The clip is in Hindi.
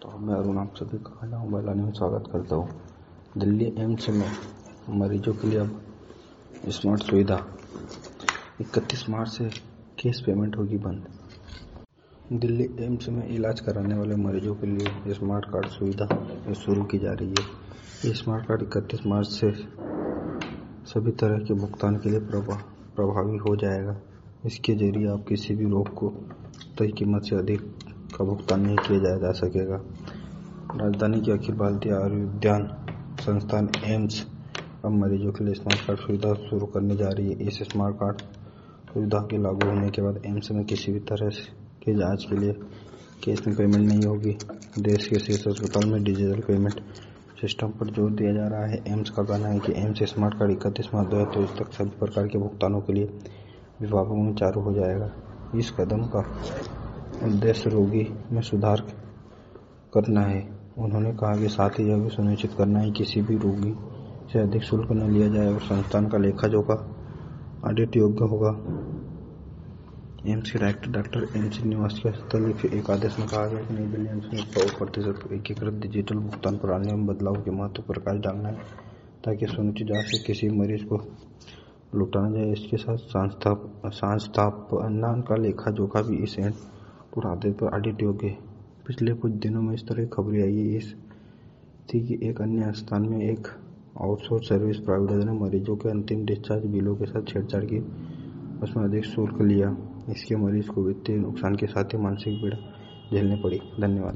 तो मैं अरुण आप सभी का खाना मोबाइल में स्वागत करता हूँ। दिल्ली एम्स में मरीजों के लिए अब स्मार्ट सुविधा 31 मार्च से कैश पेमेंट होगी बंद। दिल्ली एम्स में इलाज कराने वाले मरीजों के लिए स्मार्ट कार्ड सुविधा शुरू की जा रही है। ये स्मार्ट कार्ड 31 मार्च से सभी तरह के भुगतान के लिए प्रभावी हो जाएगा। इसके जरिए आप किसी भी रोग को तय कीमत से अधिक का भुगतान नहीं किया जा सकेगा। राजधानी की अखिल भारतीय आयुर्विज्ञान संस्थान एम्स अब मरीजों के लिए स्मार्ट कार्ड सुविधा शुरू करने जा रही है। इस स्मार्ट कार्ड सुविधा के लागू होने के बाद एम्स में किसी भी तरह के जांच के लिए कैश में पेमेंट नहीं होगी। देश के शीर्ष अस्पताल में डिजिटल पेमेंट सिस्टम पर जोर दिया जा रहा है। एम्स का कहना है कि एम्स स्मार्ट कार्ड 31 मार्च 2023 तक सभी प्रकार के भुगतानों के लिए विभागों में चालू हो जाएगा। इस कदम का उद्देश्य रोगी में सुधार करना है। उन्होंने कहा कि साथ ही यह भी सुनिश्चित करना है कि किसी भी रोगी से अधिक शुल्क न लिया जाए और संस्थान का लेखा जोखा ऑडिट योग्य होगा। एम्स के डायरेक्टर डॉक्टर एम श्रीनिवास के हस्ताक्षर एक आदेश में कहा गया कि नई दिल्ली एम्स में 100% एकीकृत डिजिटल भुगतान प्रणाली में बदलाव के महत्व पर प्रकाश डालना है ताकि सुनिश्चित जांच से किसी मरीज को लुटाना जाए। इसके साथ संस्थापन का लेखा जोखा भी इस एंड पूरा आदेश पर ऑडिट योग्य है। पिछले कुछ दिनों में इस तरह की खबरें आई है थी कि एक अन्य स्थान में एक आउटसोर्स सर्विस प्रोवाइडर ने मरीजों के अंतिम डिस्चार्ज बिलों के साथ छेड़छाड़ की, उसमें अधिक शुल्क लिया। इसके मरीज को वित्तीय नुकसान के साथ ही मानसिक पीड़ा झेलनी पड़ी। धन्यवाद।